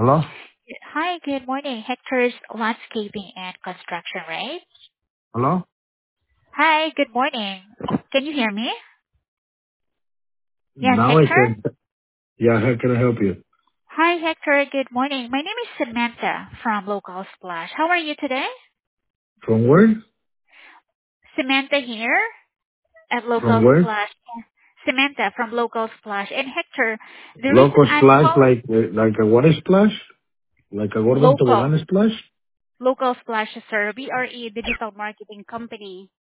Hello? Hi, good morning. Hector's Landscaping and Construction, right? Hello? Hi, good morning. Can you hear me? Yes, Now I Hector? can. Yeah, how can I help you? Hi, Hector. Good morning. My name is Samantha from Local Splash. How are you today? From where? Samantha here at From Local where? Splash. Samantha from Local Splash. And Hector, the reason Local I'm splash, calling like a water splash? Like a Gordon Local, Tobogán splash? Local Splash, sir. We are a digital marketing company